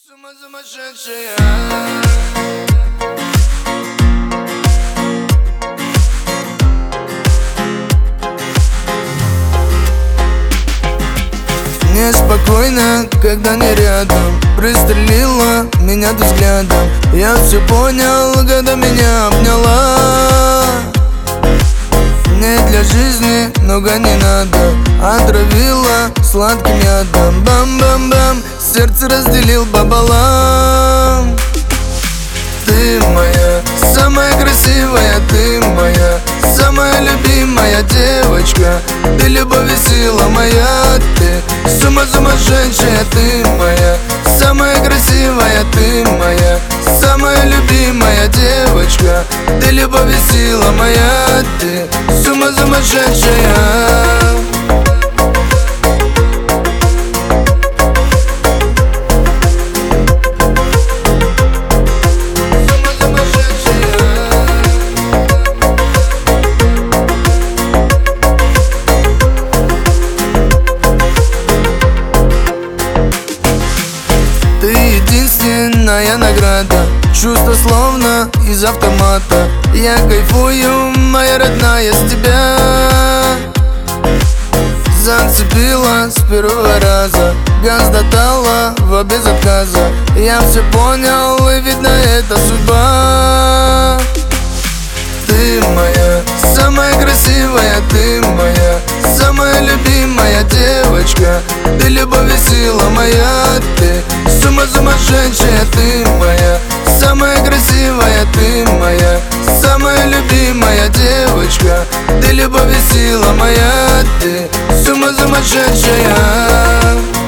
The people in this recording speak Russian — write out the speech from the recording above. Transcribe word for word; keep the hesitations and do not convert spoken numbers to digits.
С ума сумасшедшая. Неспокойно, когда не рядом, пристрелила меня ты взглядом. Я все понял, когда меня обняла. Не для жизни много не надо, отравила сладким ядом. Бам-бам-бам, сердце разделил пополам. Ты моя, самая красивая, ты моя, самая любимая девочка. Ты любовь и сила моя, ты с ума сумасшедшая, ты моя, самая красивая, ты моя, самая любимая девочка. Ты любовь и сила моя, ты с ума сумасшедшая. Ты единственная награда, чувство словно из автомата. Я кайфую, моя родная, с тебя. Зацепила с первого раза, газ дотала в без отказа. Я все понял, и видно это судьба. Ты моя, самая красивая, ты моя, самая любимая девочка. Ты любовь и сила моя, ты с ума сумасшедшая, ты моя, самая красивая, ты моя, самая любимая девочка. Ты любовь и сила моя, ты с ума сумасшедшая.